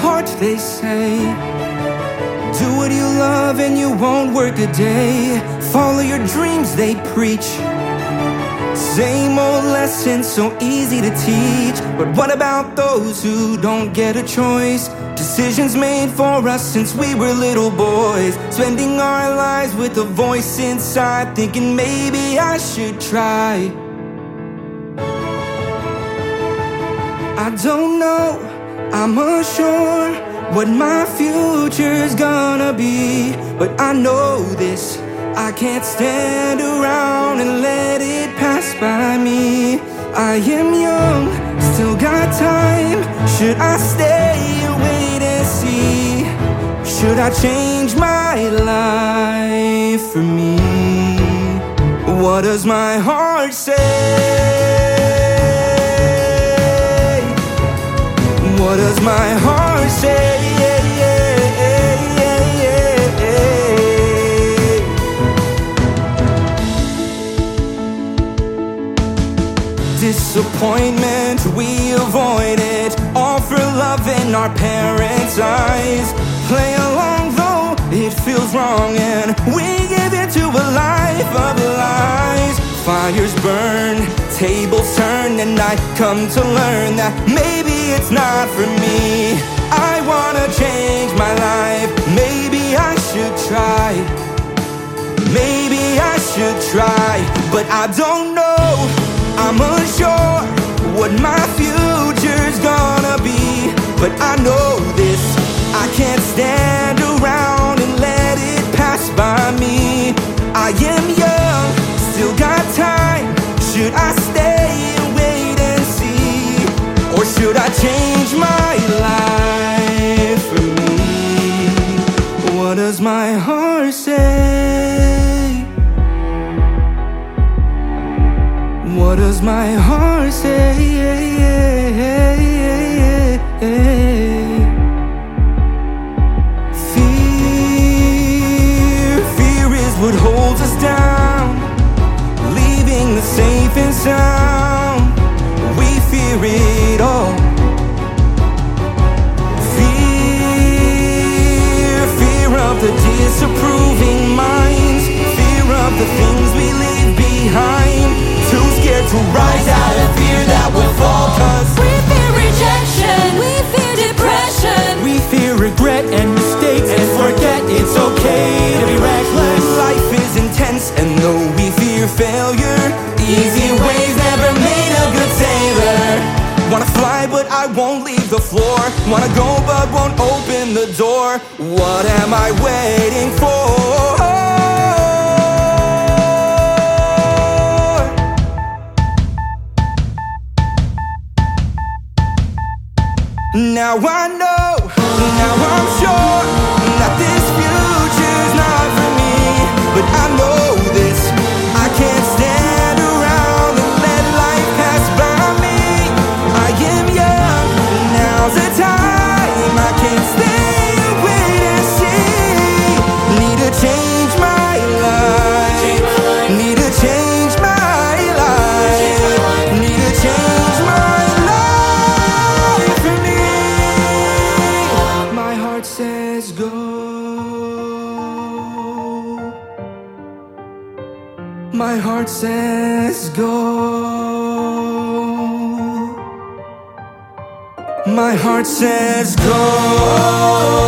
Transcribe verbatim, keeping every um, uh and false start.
heart, they say. Do what you love and you won't work a day. Follow your dreams, they preach. Same old lesson, so easy to teach. But what about those who don't get a choice? Decisions made for us since we were little boys, spending our lives with a voice inside, thinking maybe I should try. I don't know, I'm unsure what my future's gonna be, but I know this, I can't stand around and let it pass by me. I am young, still got time. Should I stay and wait and see? Should I change my life for me? What does my heart say? What does my heart say? Disappointment, we avoid it, all for love in our parents' eyes. Play along though it feels wrong, and we give in to a life of lies. Fires burn, tables turn, and I come to learn that maybe it's not for me. I wanna change my life, maybe I should try. Maybe I should try, but I don't know, I'm unsure what my future's gonna be. But I know this, I can't stand around and let it pass by me. I am young, still got time. Should I stay and wait and see? Or should I change my life for me? What does my heart say? What does my heart say? Fear, fear is what holds us down, leaving us safe and sound. We fear it all. Fear, fear of the disapproving minds, fear of the things we leave behind. Too scared to rise out of fear that we'll fall, cause we fear rejection, we fear depression, we fear regret and mistakes, and forget it's okay to be reckless. Life is intense, and though we fear failure, easy ways never made a good sailor. Wanna fly but I won't leave the floor, wanna go but won't open the door. What am I waiting for? Now I know, now I'm sure that this future's not for me. But I know this, I can't stand around and let life pass by me. I am young, now's the time. I can't stay and wait and see. Need to change my life, need to change my life, need to change my life. Says go. My heart says go. My heart says go.